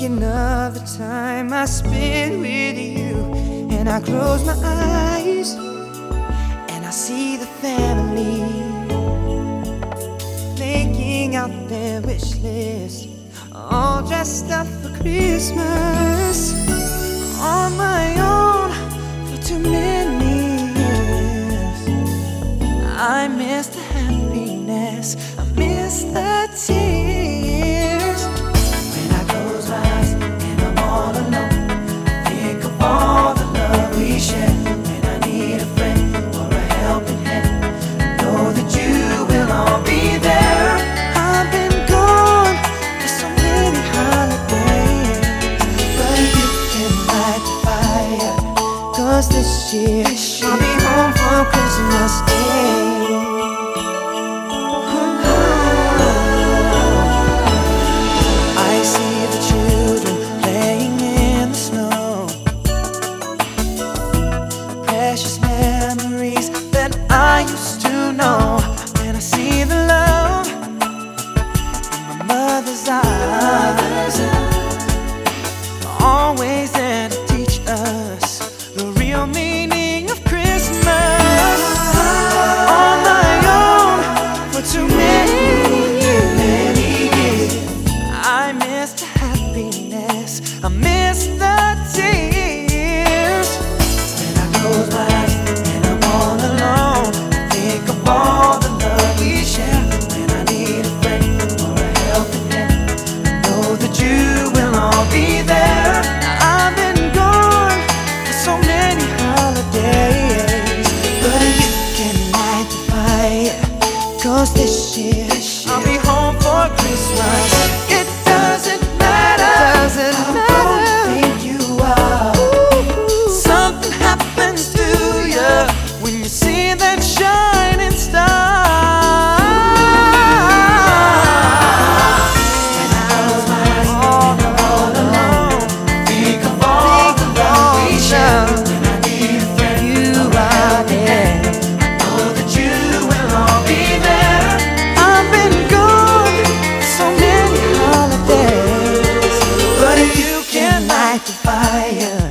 Thinking of the time I spent with you, and I close my eyes and I see the family making out their wish list, all dressed up for Christmas. On my own for too many years, I miss the happiness, I miss the tears. When I close my eyes and I'm all alone, I think of all the love we shared. When I need a friend or a helping hand, I know that you will all be there. I've been gone for so many holidays, but you can light the fire, 'cause this year I'll be home for Christmas Day. I see the children playing in the snow, precious memories that I used to know. And I see the love in my mother's eyes, always there to teach us the real meaning of Christmas. On my own for too many years, I miss the happiness, I miss the tears. When I close my eyes and I'm all alone, I think of all the love we share. When I need a friend or a helping hand, I know that you will all be there. I've been gone for so many holidays, but you can light the fire, 'cause this year I'll be home for Christmas. It doesn't matter, how old you think you are. Something happens to you when you see that shining star. When I close my eyes and I'm all alone, think of all the love we share. When I need a friend, you are there. I know that you will all be there. I've been gone for so many holidays, but you can light the fire.